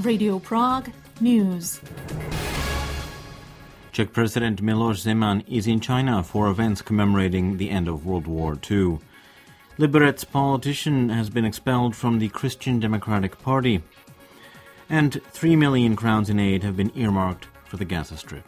Radio Prague News. Czech President Miloš Zeman is in China for events commemorating the end of World War II. Liberec politician has been expelled from the Christian Democratic Party. And 3 million crowns in aid have been earmarked for the Gaza Strip.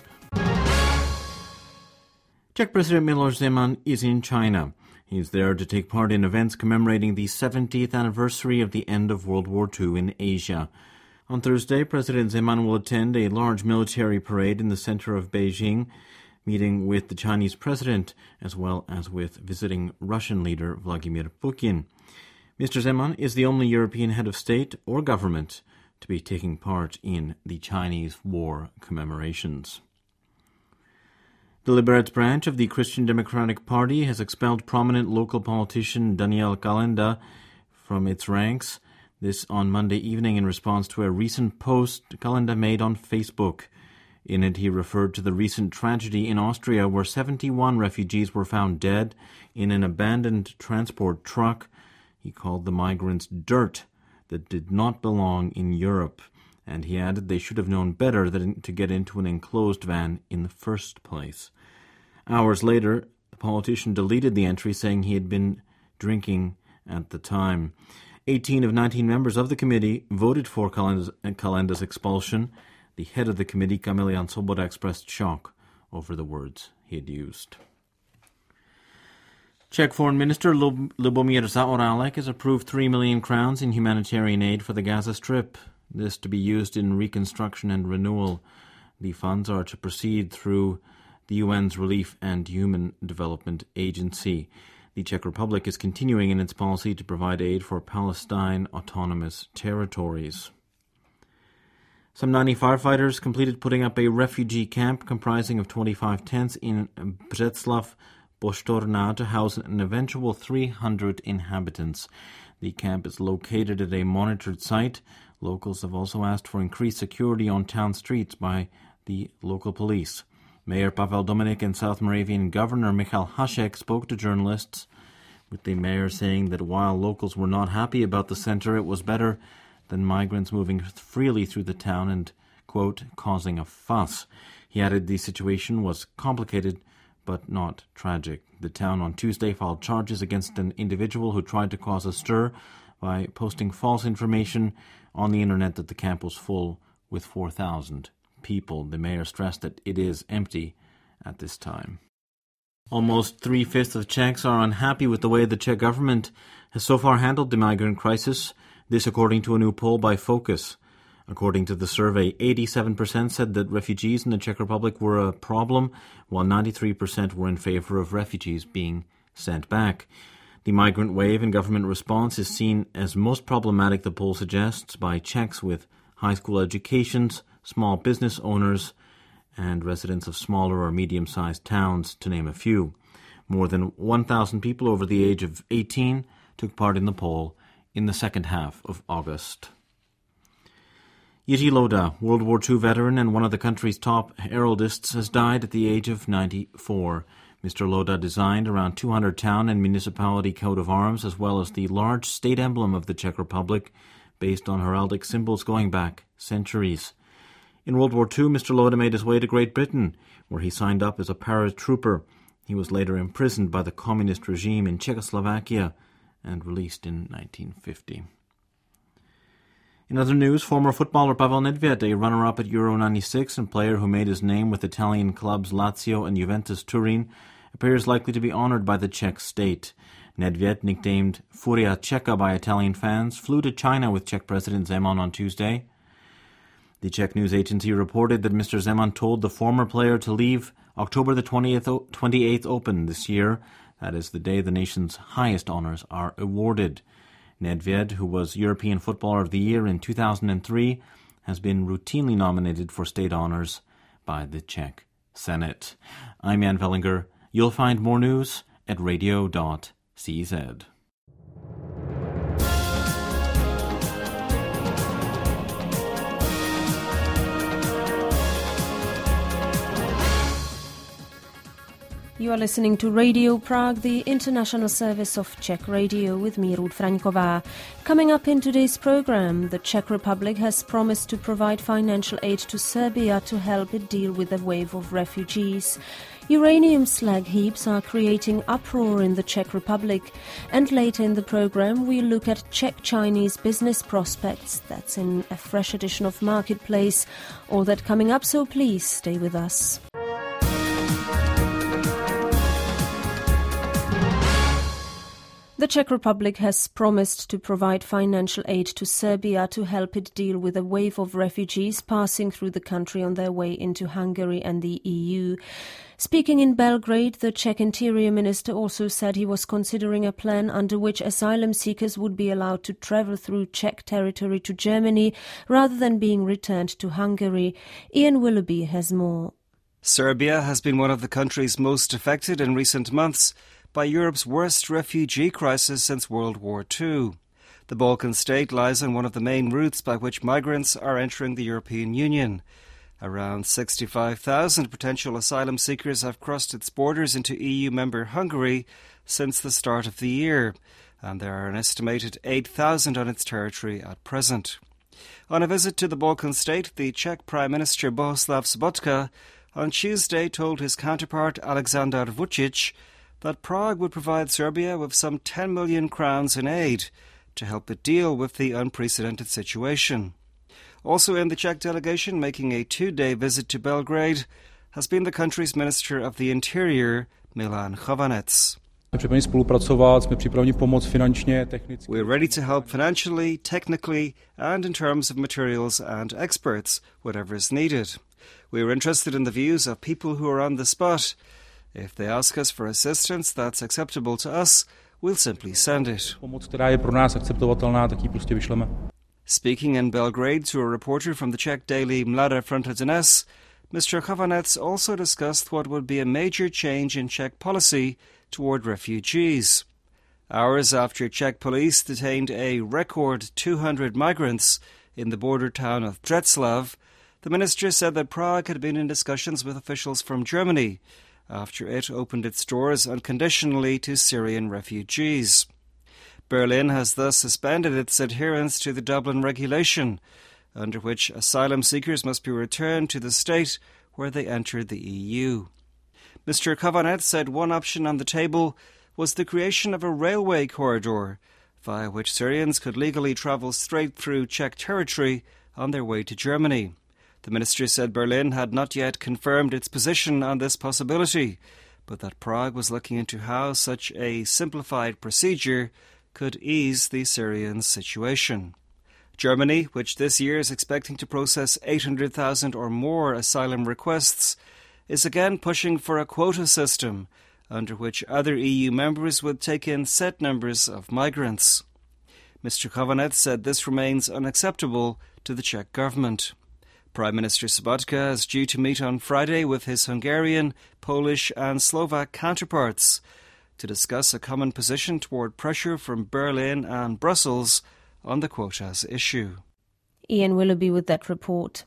Czech President Miloš Zeman is in China. He's there to take part in events commemorating the 70th anniversary of the end of World War II in Asia. On Thursday, President Zeman will attend a large military parade in the center of Beijing, meeting with the Chinese president as well as with visiting Russian leader Vladimir Putin. Mr. Zeman is the only European head of state or government to be taking part in the Chinese war commemorations. The Liberec branch of the Christian Democratic Party has expelled prominent local politician Daniel Kalenda from its ranks. This on Monday evening in response to a recent post Kalenda made on Facebook. In it, he referred to the recent tragedy in Austria where 71 refugees were found dead in an abandoned transport truck. He called the migrants dirt that did not belong in Europe, and he added they should have known better than to get into an enclosed van in the first place. Hours later, the politician deleted the entry, saying he had been drinking at the time. 18 of 19 members of the committee voted for Kalenda's expulsion. The head of the committee, Kamilian Svoboda, expressed shock over the words he had used. Czech Foreign Minister Lubomír Zaorálek has approved 3 million crowns in humanitarian aid for the Gaza Strip. This to be used in reconstruction and renewal. The funds are to proceed through the UN's Relief and Human Development Agency. The Czech Republic is continuing in its policy to provide aid for Palestine autonomous territories. Some 90 firefighters completed putting up a refugee camp comprising of 25 tents in Břeclav Poštorná to house an eventual 300 inhabitants. The camp is located at a monitored site. Locals have also asked for increased security on town streets by the local police. Mayor Pavel Dominik and South Moravian Governor Michal Hašek spoke to journalists, with the mayor saying that while locals were not happy about the center, it was better than migrants moving freely through the town and, quote, causing a fuss. He added the situation was complicated but not tragic. The town on Tuesday filed charges against an individual who tried to cause a stir by posting false information on the internet that the camp was full with 4,000 people. The mayor stressed that it is empty at this time. Almost 3/5 of Czechs are unhappy with the way the Czech government has so far handled the migrant crisis. This according to a new poll by Focus. According to the survey, 87% said that refugees in the Czech Republic were a problem, while 93% were in favor of refugees being sent back. The migrant wave and government response is seen as most problematic, the poll suggests, by Czechs with high school educations, small business owners, and residents of smaller or medium-sized towns, to name a few. More than 1,000 people over the age of 18 took part in the poll in the second half of August. Jiří Loda, World War II veteran and one of the country's top heraldists, has died at the age of 94. Mr. Loda designed around 200 town and municipality coat of arms, as well as the large state emblem of the Czech Republic, based on heraldic symbols going back centuries. In World War II, Mr. Loda made his way to Great Britain, where he signed up as a paratrooper. He was later imprisoned by the communist regime in Czechoslovakia and released in 1950. In other news, former footballer Pavel Nedvěd, a runner-up at Euro 96 and player who made his name with Italian clubs Lazio and Juventus Turin, appears likely to be honored by the Czech state. Nedvěd, nicknamed Furia Čecha by Italian fans, flew to China with Czech President Zeman on Tuesday. The Czech news agency reported that Mr. Zeman told the former player to leave October the 28th open this year. That is the day the nation's highest honors are awarded. Nedvěd, who was European Footballer of the Year in 2003, has been routinely nominated for state honors by the Czech Senate. I'm Jan Vellinger. You'll find more news at radio.cz. You are listening to Radio Prague, the international service of Czech Radio, with me, Ruth Fraňková. Coming up in today's program, the Czech Republic has promised to provide financial aid to Serbia to help it deal with the wave of refugees. Uranium slag heaps are creating uproar in the Czech Republic. And later in the program, we look at Czech-Chinese business prospects. That's in a fresh edition of Marketplace. All that coming up, so please stay with us. The Czech Republic has promised to provide financial aid to Serbia to help it deal with a wave of refugees passing through the country on their way into Hungary and the EU. Speaking in Belgrade, the Czech Interior Minister also said he was considering a plan under which asylum seekers would be allowed to travel through Czech territory to Germany rather than being returned to Hungary. Ian Willoughby has more. Serbia has been one of the countries most affected in recent months by Europe's worst refugee crisis since World War II. The Balkan state lies on one of the main routes by which migrants are entering the European Union. Around 65,000 potential asylum seekers have crossed its borders into EU member Hungary since the start of the year, and there are an estimated 8,000 on its territory at present. On a visit to the Balkan state, the Czech Prime Minister Bohuslav Sobotka on Tuesday told his counterpart Alexander Vučić that Prague would provide Serbia with some 10 million crowns in aid to help it deal with the unprecedented situation. Also in the Czech delegation making a 2-day visit to Belgrade has been the country's Minister of the Interior, Milan Chovanec. We're ready to help financially, technically, and in terms of materials and experts, whatever is needed. We are interested in the views of people who are on the spot. If they ask us for assistance that's acceptable to us, we'll simply send it. Speaking in Belgrade to a reporter from the Czech daily Mladá Fronta Dnes, Mr. Chovanec also discussed what would be a major change in Czech policy toward refugees. Hours after Czech police detained a record 200 migrants in the border town of Břeclav, the minister said that Prague had been in discussions with officials from Germany after it opened its doors unconditionally to Syrian refugees. Berlin has thus suspended its adherence to the Dublin regulation, under which asylum seekers must be returned to the state where they entered the EU. Mr. Chovanec said one option on the table was the creation of a railway corridor, via which Syrians could legally travel straight through Czech territory on their way to Germany. The minister said Berlin had not yet confirmed its position on this possibility, but that Prague was looking into how such a simplified procedure could ease the Syrian situation. Germany, which this year is expecting to process 800,000 or more asylum requests, is again pushing for a quota system under which other EU members would take in set numbers of migrants. Mr. Chovanec said this remains unacceptable to the Czech government. Prime Minister Sobotka is due to meet on Friday with his Hungarian, Polish and Slovak counterparts to discuss a common position toward pressure from Berlin and Brussels on the quotas issue. Ian Willoughby with that report.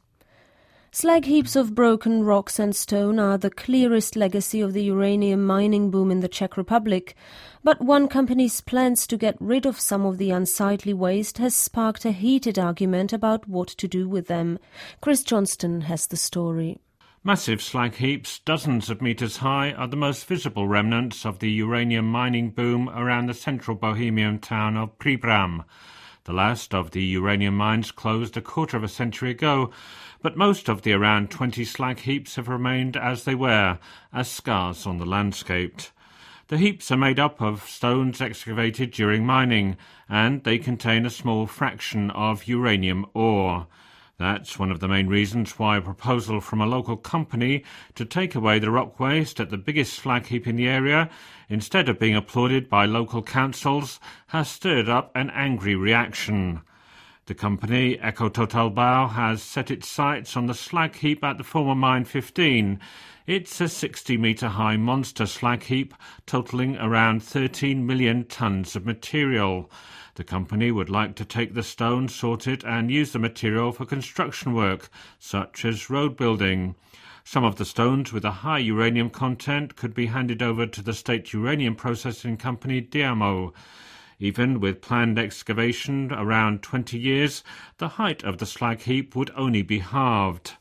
Slag heaps of broken rocks and stone are the clearest legacy of the uranium mining boom in the Czech Republic, but one company's plans to get rid of some of the unsightly waste has sparked a heated argument about what to do with them. Chris Johnston has the story. Massive slag heaps, dozens of metres high, are the most visible remnants of the uranium mining boom around the central Bohemian town of Příbram. The last of the uranium mines closed a quarter of a century ago, but most of the around 20 slag heaps have remained as they were, as scars on the landscape. The heaps are made up of stones excavated during mining, and they contain a small fraction of uranium ore. That's one of the main reasons why a proposal from a local company to take away the rock waste at the biggest slag heap in the area, instead of being applauded by local councils, has stirred up an angry reaction. The company, EcoTotalBau, has set its sights on the slag heap at the former Mine 15. It's a 60-metre-high monster slag heap totalling around 13 million tonnes of material. The company would like to take the stone, sort it and use the material for construction work, such as road building. Some of the stones with a high uranium content could be handed over to the state uranium processing company Diamo. Even with planned excavation around 20 years, the height of the slag heap would only be halved.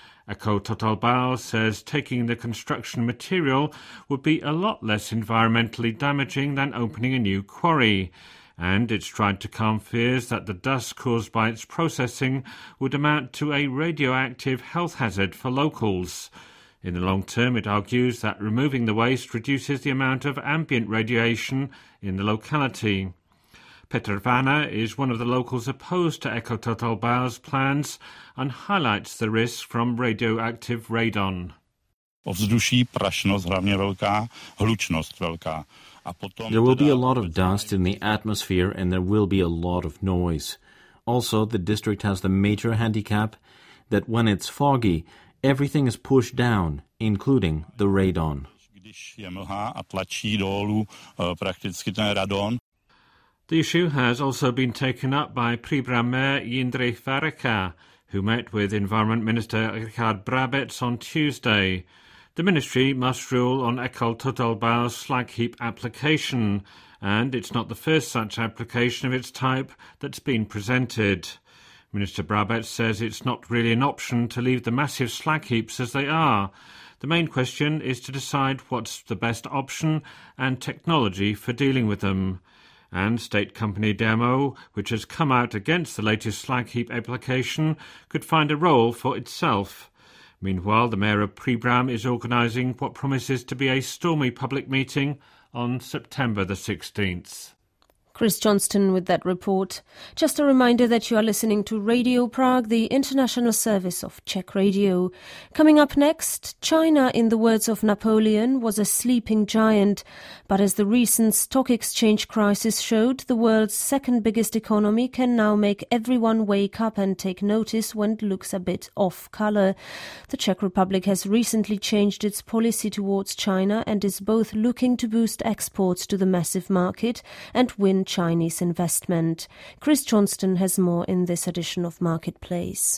EcoTotalBao says taking the construction material would be a lot less environmentally damaging than opening a new quarry, and it's tried to calm fears that the dust caused by its processing would amount to a radioactive health hazard for locals. In the long term, it argues that removing the waste reduces the amount of ambient radiation in the locality. Petr Vanna is one of the locals opposed to EcoTotalBao's plans and highlights the risk from radioactive radon. Ovzduší, prašnost hlavně velká, hlučnost velká. There will be a lot of dust in the atmosphere and there will be a lot of noise. Also, the district has the major handicap that when it's foggy, everything is pushed down, including the radon. Když je mlha a tlačí dolů prakticky ten radon. The issue has also been taken up by Příbram Mayor Jindřich Vareka, who met with Environment Minister Richard Brabec on Tuesday. The ministry must rule on EcoTotalBao's slag heap application, and it's not the first such application of its type that's been presented. Minister Brabec says it's not really an option to leave the massive slag heaps as they are. The main question is to decide what's the best option and technology for dealing with them. And state company Diamo, which has come out against the latest slag heap application, could find a role for itself. Meanwhile, the Mayor of Příbram is organising what promises to be a stormy public meeting on September the 16th. Chris Johnston with that report. Just a reminder that you are listening to Radio Prague, the international service of Czech Radio. Coming up next, China, in the words of Napoleon, was a sleeping giant. But as the recent stock exchange crisis showed, the world's second biggest economy can now make everyone wake up and take notice when it looks a bit off colour. The Czech Republic has recently changed its policy towards China and is both looking to boost exports to the massive market and win Chinese investment. Chris Johnston has more in this edition of Marketplace.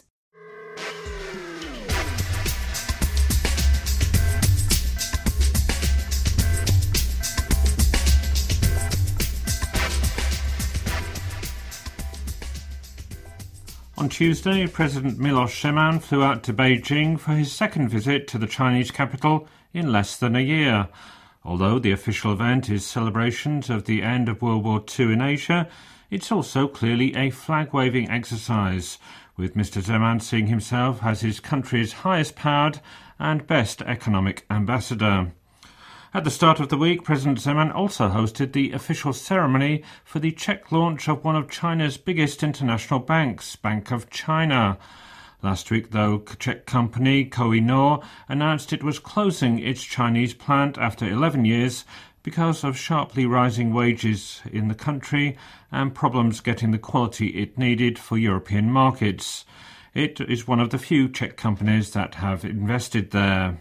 On Tuesday, President Miloš Zeman flew out to Beijing for his second visit to the Chinese capital in less than a year. Although the official event is celebrations of the end of World War II in Asia, it's also clearly a flag-waving exercise, with Mr. Zeman seeing himself as his country's highest-powered and best economic ambassador. At the start of the week, President Zeman also hosted the official ceremony for the Czech launch of one of China's biggest international banks, Bank of China. Last week, though, Czech company Koh-i-Noor announced it was closing its Chinese plant after 11 years because of sharply rising wages in the country and problems getting the quality it needed for European markets. It is one of the few Czech companies that have invested there.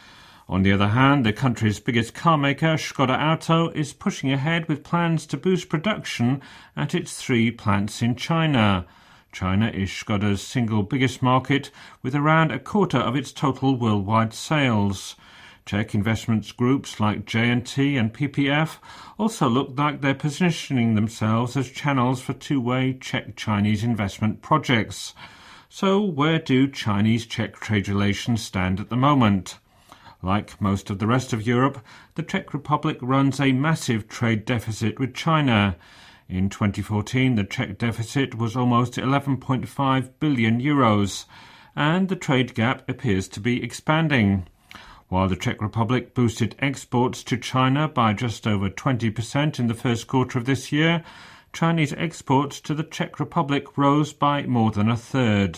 On the other hand, the country's biggest car maker, Škoda Auto, is pushing ahead with plans to boost production at its 3 plants in China. China is Škoda's single biggest market, with around a quarter of its total worldwide sales. Czech investments groups like J&T and PPF also look like they're positioning themselves as channels for two-way Czech-Chinese investment projects. So where do Chinese-Czech trade relations stand at the moment? Like most of the rest of Europe, the Czech Republic runs a massive trade deficit with China. In 2014, the Czech deficit was almost 11.5 billion euros, and the trade gap appears to be expanding. While the Czech Republic boosted exports to China by just over 20% in the first quarter of this year, Chinese exports to the Czech Republic rose by more than a third.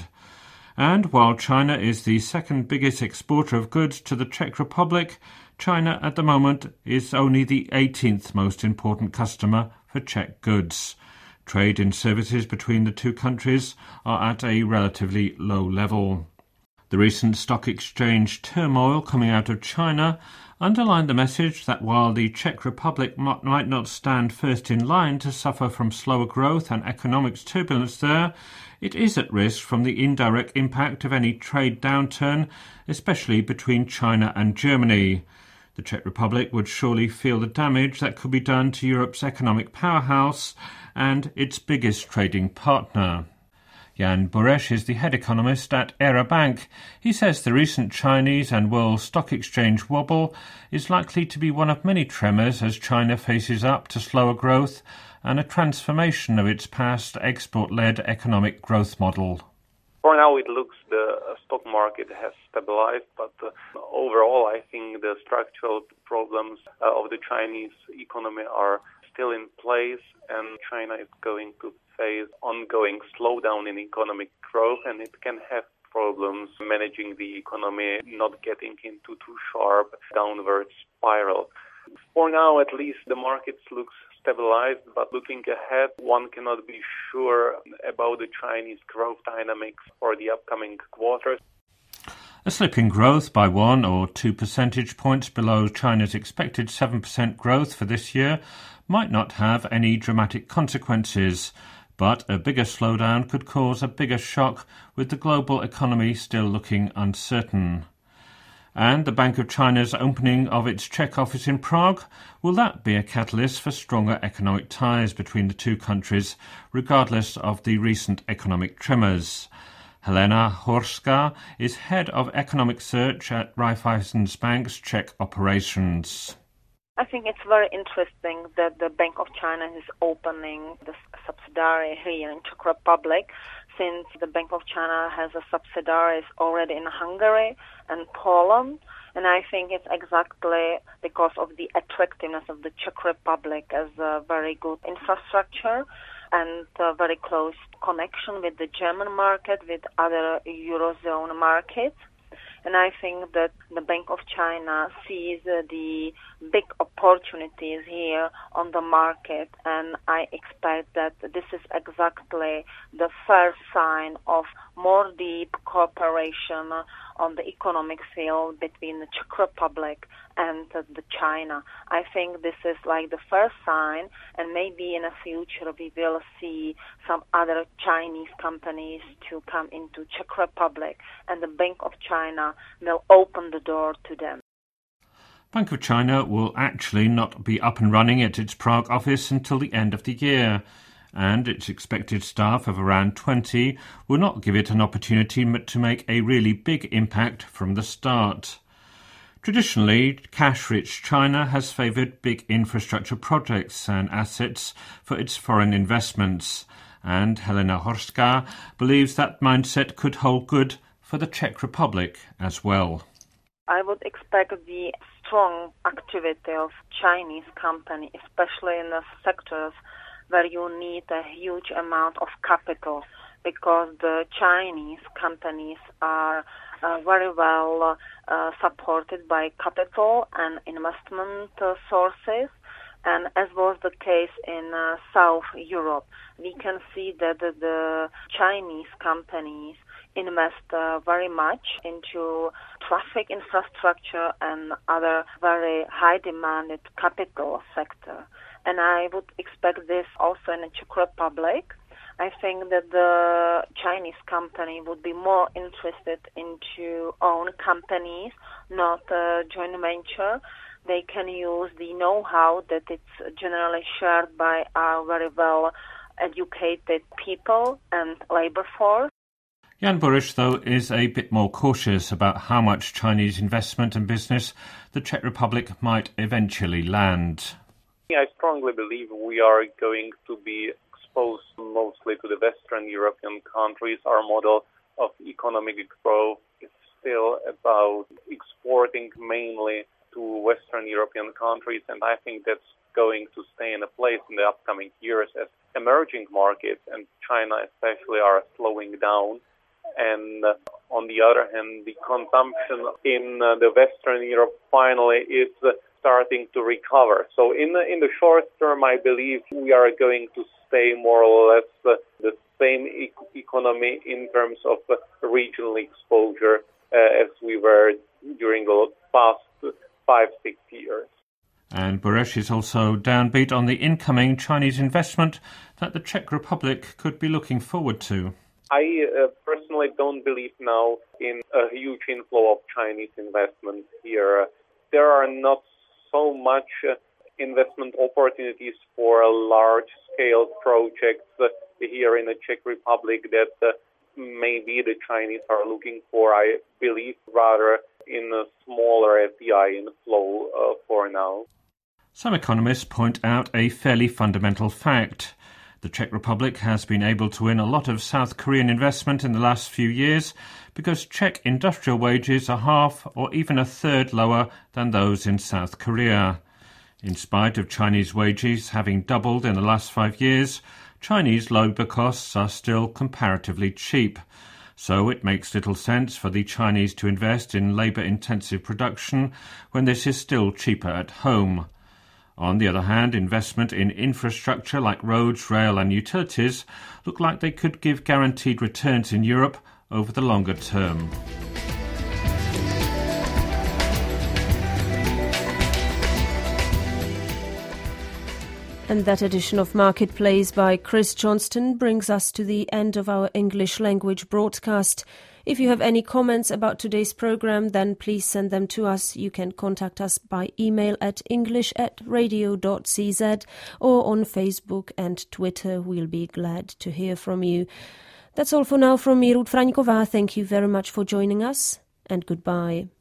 And while China is the second biggest exporter of goods to the Czech Republic, China at the moment is only the 18th most important customer for Czech goods. Trade in services between the two countries are at a relatively low level. The recent stock exchange turmoil coming out of China underlined the message that while the Czech Republic might not stand first in line to suffer from slower growth and economic turbulence there, it is at risk from the indirect impact of any trade downturn, especially between China and Germany. The Czech Republic would surely feel the damage that could be done to Europe's economic powerhouse and its biggest trading partner. Jan Bureš is the head economist at Era Bank. He says the recent Chinese and World Stock Exchange wobble is likely to be one of many tremors as China faces up to slower growth and a transformation of its past export-led economic growth model. For now, it looks the stock market has stabilized, but overall, I think the structural problems of the Chinese economy are still in place, and China is going to face ongoing slowdown in economic growth, and it can have problems managing the economy, not getting into too sharp downward spiral. For now, at least, the markets looks stabilized, but looking ahead, one cannot be sure about the Chinese growth dynamics for the upcoming quarters. A slip in growth by 1 or 2 percentage points below China's expected 7% growth for this year might not have any dramatic consequences, but a bigger slowdown could cause a bigger shock with the global economy still looking uncertain. And the Bank of China's opening of its Czech office in Prague, will that be a catalyst for stronger economic ties between the two countries, regardless of the recent economic tremors? Helena Horská is head of economic search at Raiffeisenbank's Czech operations. I think it's very interesting that the Bank of China is opening the subsidiary here in Czech Republic, since the Bank of China has a subsidiaries already in Hungary and Poland. And I think it's exactly because of the attractiveness of the Czech Republic as a very good infrastructure and a very close connection with the German market, with other Eurozone markets. And I think that the Bank of China sees the big opportunities here on the market, and I expect that this is exactly the first sign of more deep cooperation on the economic field between the Czech Republic and the China. I think this is like the first sign, and maybe in the future we will see some other Chinese companies to come into Czech Republic, and the Bank of China will open the door to them. Bank of China will actually not be up and running at its Prague office until the end of the year, and its expected staff of around 20 will not give it an opportunity to make a really big impact from the start. Traditionally, cash-rich China has favoured big infrastructure projects and assets for its foreign investments, and Helena Horská believes that mindset could hold good for the Czech Republic as well. I would expect the strong activity of Chinese company, especially in the sectors where you need a huge amount of capital, because the Chinese companies are very well supported by capital and investment sources. And as was the case in South Europe, we can see that the Chinese companies invest very much into traffic infrastructure and other very high-demanded capital sector. And I would expect this also in the Czech Republic. I think that the Chinese company would be more interested into own companies, not a joint venture. They can use the know-how that it's generally shared by our very well-educated people and labor force. Jan Bureš, though, is a bit more cautious about how much Chinese investment and business the Czech Republic might eventually land. I strongly believe we are going to be exposed mostly to the Western European countries. Our model of economic growth is still about exporting mainly to Western European countries, and I think that's going to stay in place in the upcoming years as emerging markets and China especially are slowing down. And on the other hand, the consumption in the Western Europe finally is starting to recover. So in the short term, I believe we are going to stay more or less the same economy in terms of regional exposure as we were during the past 5-6 years. And Bureš is also downbeat on the incoming Chinese investment that the Czech Republic could be looking forward to. I personally don't believe now in a huge inflow of Chinese investment here. There are not so much investment opportunities for large-scale projects here in the Czech Republic that maybe the Chinese are looking for. I believe rather in a smaller FDI inflow for now. Some economists point out a fairly fundamental fact. The Czech Republic has been able to win a lot of South Korean investment in the last few years because Czech industrial wages are half or even a third lower than those in South Korea. In spite of Chinese wages having doubled in the last 5 years, Chinese labour costs are still comparatively cheap. So it makes little sense for the Chinese to invest in labour-intensive production when this is still cheaper at home. On the other hand, investment in infrastructure like roads, rail and utilities look like they could give guaranteed returns in Europe over the longer term. And that edition of Marketplace by Chris Johnston brings us to the end of our English language broadcast. If you have any comments about today's program, then please send them to us. You can contact us by email at english@radio.cz or on Facebook and Twitter. We'll be glad to hear from you. That's all for now from me, Ruth Fraňková. Thank you very much for joining us, and goodbye.